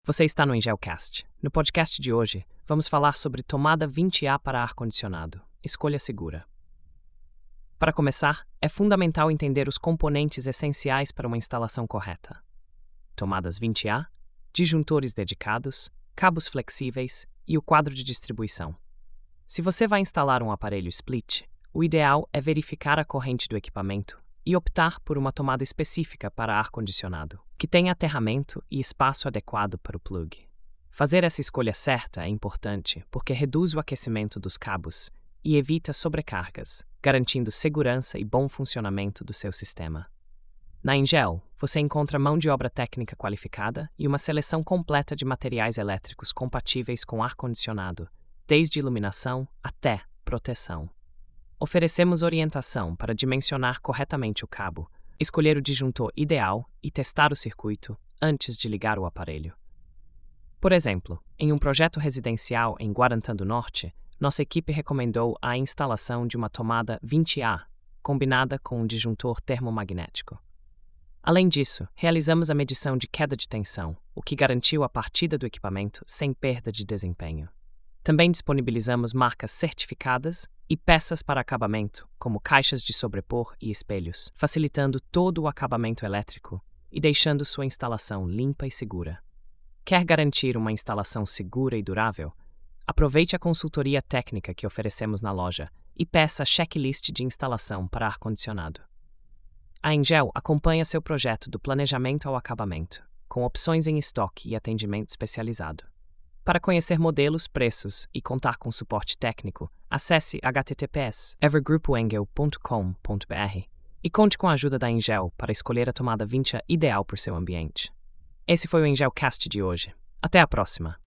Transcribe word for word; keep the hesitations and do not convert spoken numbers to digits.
Você está no Engelcast. No podcast de hoje, vamos falar sobre tomada vinte A para ar-condicionado. Escolha segura. Para começar, é fundamental entender os componentes essenciais para uma instalação correta. Tomadas vinte A, disjuntores dedicados, cabos flexíveis e o quadro de distribuição. Se você vai instalar um aparelho split, o ideal é verificar a corrente do equipamento e optar por uma tomada específica para ar-condicionado, que tenha aterramento e espaço adequado para o plug. Fazer essa escolha certa é importante porque reduz o aquecimento dos cabos e evita sobrecargas, garantindo segurança e bom funcionamento do seu sistema. Na Engel, você encontra mão de obra técnica qualificada e uma seleção completa de materiais elétricos compatíveis com ar-condicionado, desde iluminação até proteção. Oferecemos orientação para dimensionar corretamente o cabo, escolher o disjuntor ideal e testar o circuito antes de ligar o aparelho. Por exemplo, em um projeto residencial em Guarantã do Norte, nossa equipe recomendou a instalação de uma tomada vinte A, combinada com um disjuntor termomagnético. Além disso, realizamos a medição de queda de tensão, o que garantiu a partida do equipamento sem perda de desempenho. Também disponibilizamos marcas certificadas e peças para acabamento, como caixas de sobrepor e espelhos, facilitando todo o acabamento elétrico e deixando sua instalação limpa e segura. Quer garantir uma instalação segura e durável? Aproveite a consultoria técnica que oferecemos na loja e peça a checklist de instalação para ar-condicionado. A Engel acompanha seu projeto do planejamento ao acabamento, com opções em estoque e atendimento especializado. Para conhecer modelos, preços e contar com suporte técnico, acesse h t t p s ponto evergrupo engel ponto com ponto b r e conte com a ajuda da Engel para escolher a tomada vinte A ideal para o seu ambiente. Esse foi o Engelcast de hoje. Até a próxima!